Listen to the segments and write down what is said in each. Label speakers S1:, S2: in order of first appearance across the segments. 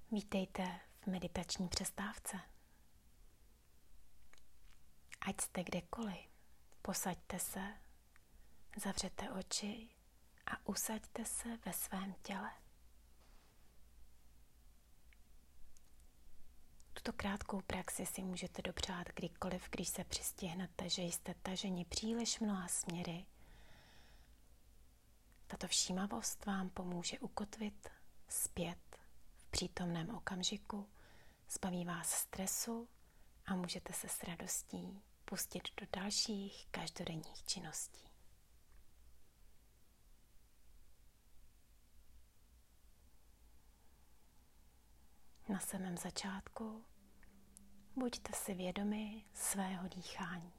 S1: Vítejte v meditační přestávce. Ať jste kdekoliv, posaďte se, zavřete oči a usaďte se ve svém těle. Tuto krátkou praxi si můžete dopřát kdykoliv, když se přistihnete, že jste taženi příliš mnoha směry. Tato všímavost vám pomůže ukotvit zpět v přítomném okamžiku, zbaví vás stresu a můžete se s radostí pustit do dalších každodenních činností. Na samém začátku buďte si vědomi svého dýchání.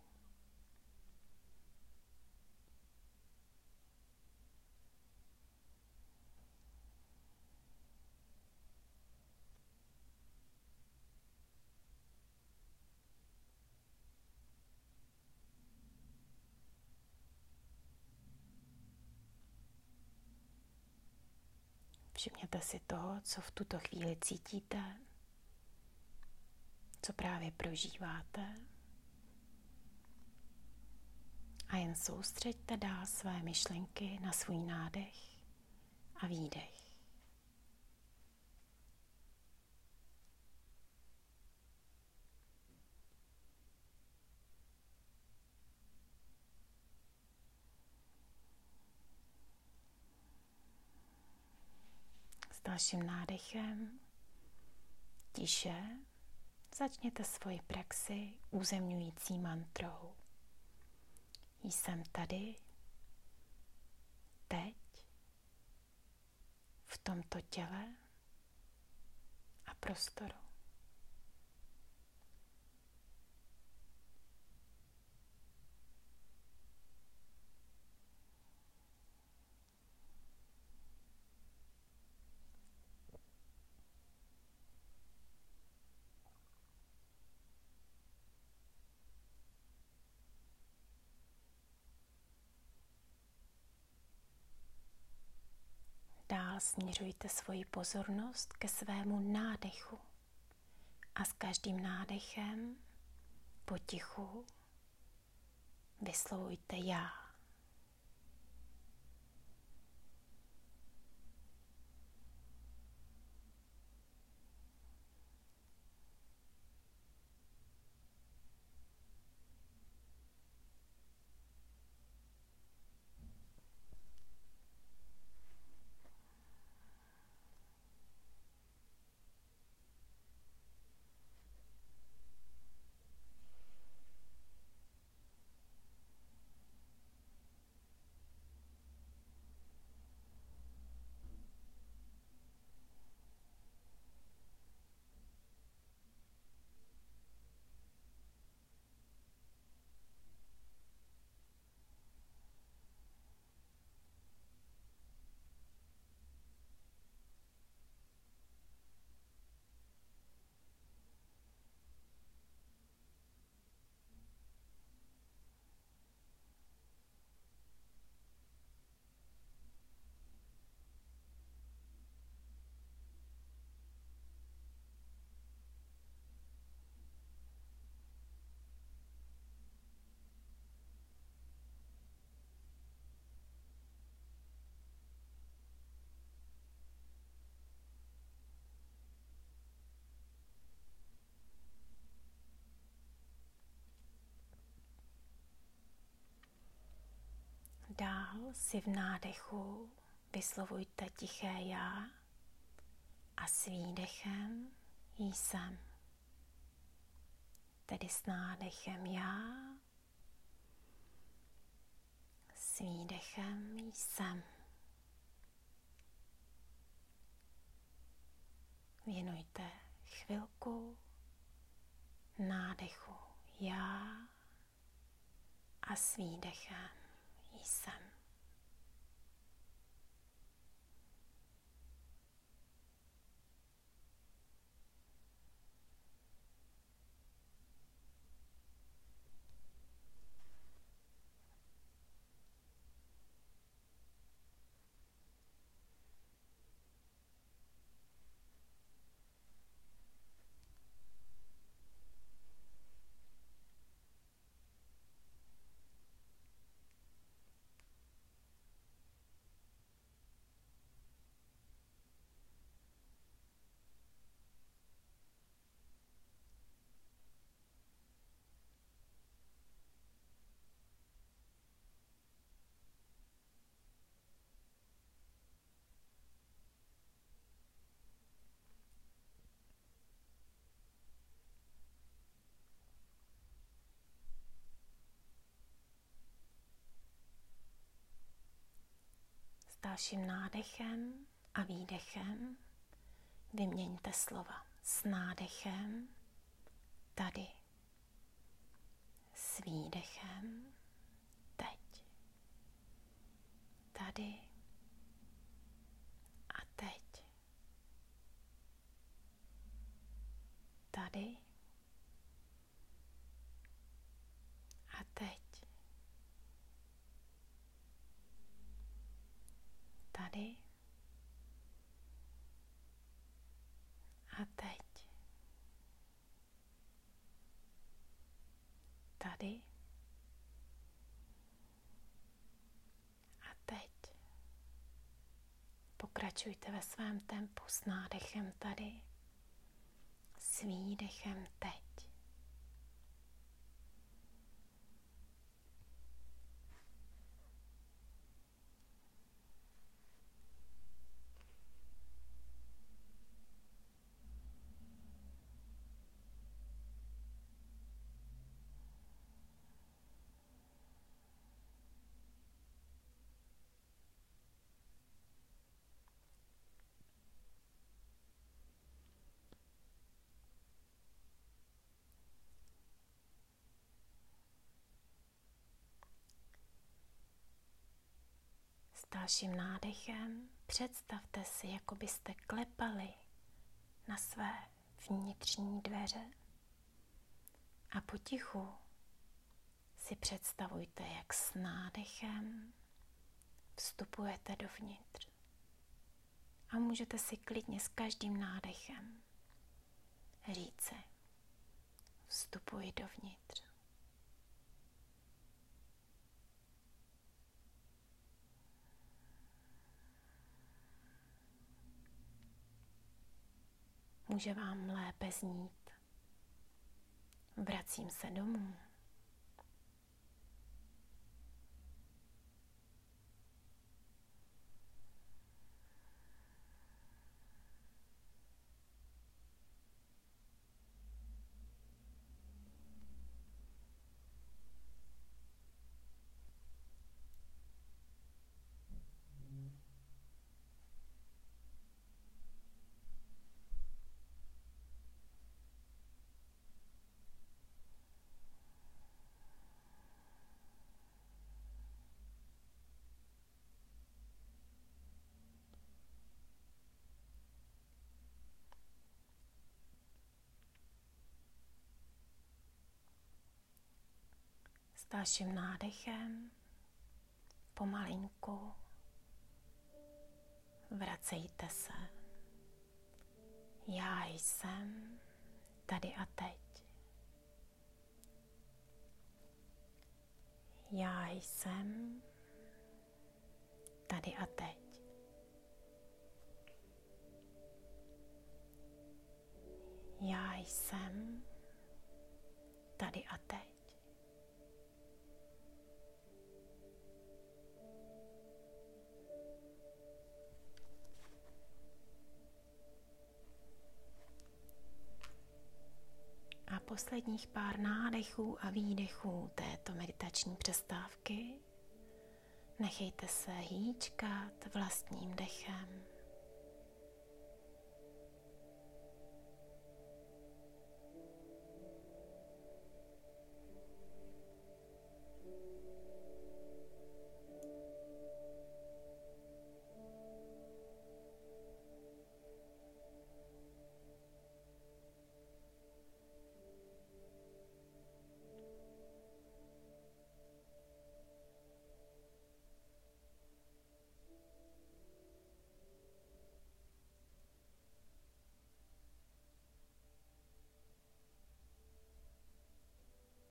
S1: Všimněte si toho, co v tuto chvíli cítíte, co právě prožíváte a jen soustřeďte dál své myšlenky na svůj nádech a výdech. S dalším nádechem tiše začněte svoji praxi uzemňující mantrou. Jsem tady, teď, v tomto těle a prostoru. Dál směřujte svoji pozornost ke svému nádechu a s každým nádechem potichu vyslovujte já. Dál si v nádechu vyslovujte tiché já a s výdechem jsem. Tedy s nádechem já, s výdechem jsem. Věnujte chvilku nádechu já a s výdechem jsem. dalším nádechem a výdechem vyměňte slova. S nádechem tady, s výdechem teď, tady a teď, tady a teď, tady a teď, tady a teď. Pokračujte ve svém tempu s nádechem tady, s výdechem teď. S dalším nádechem představte si, jako byste klepali na své vnitřní dveře a potichu si představujte, jak s nádechem vstupujete dovnitř. A můžete si klidně s každým nádechem říci: vstupuji dovnitř. Může vám lépe znít: vracím se domů. S dalším nádechem pomalinku vracejte se. Já jsem tady a teď. Já jsem tady a teď. Já jsem tady a teď. A posledních pár nádechů a výdechů této meditační přestávky nechejte se hýčkat vlastním dechem.